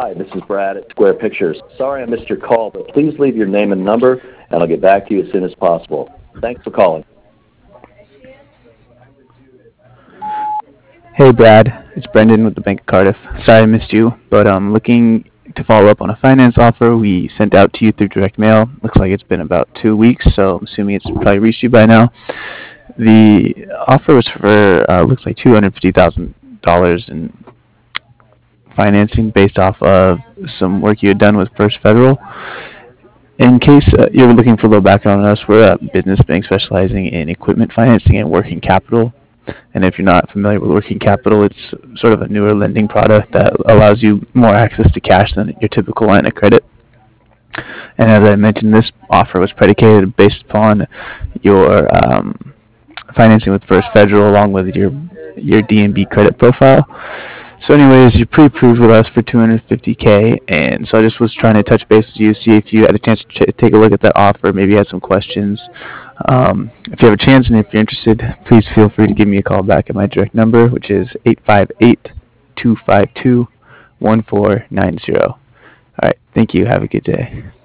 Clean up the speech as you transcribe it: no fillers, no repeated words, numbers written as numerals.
Hi, this is Brad at Square Pictures. Sorry I missed your call, but please leave your name and number, and I'll get back to you as soon as possible. Thanks for calling. Hey Brad, it's Brendan with the Bank of Cardiff. Sorry I missed you, but I'm looking to follow up on a finance offer we sent out to you through direct mail. Looks like it's been about 2 weeks, so I'm assuming it's probably reached you by now. The offer was for looks like $250,000 in financing based off of some work you had done with First Federal. In case you're looking for a little background on us, we're a business bank specializing in equipment financing and working capital. And if you're not familiar with working capital, it's sort of a newer lending product that allows you more access to cash than your typical line of credit. And as I mentioned, this offer was predicated based upon your financing with First Federal along with your D&B credit profile. So anyways, you're pre-approved with us for 250K, and so I just was trying to touch base with you, see if you had a chance to take a look at that offer, maybe had some questions. If you have a chance and if you're interested, please feel free to give me a call back at my direct number, which is 858-252-1490. All right, thank you. Have a good day.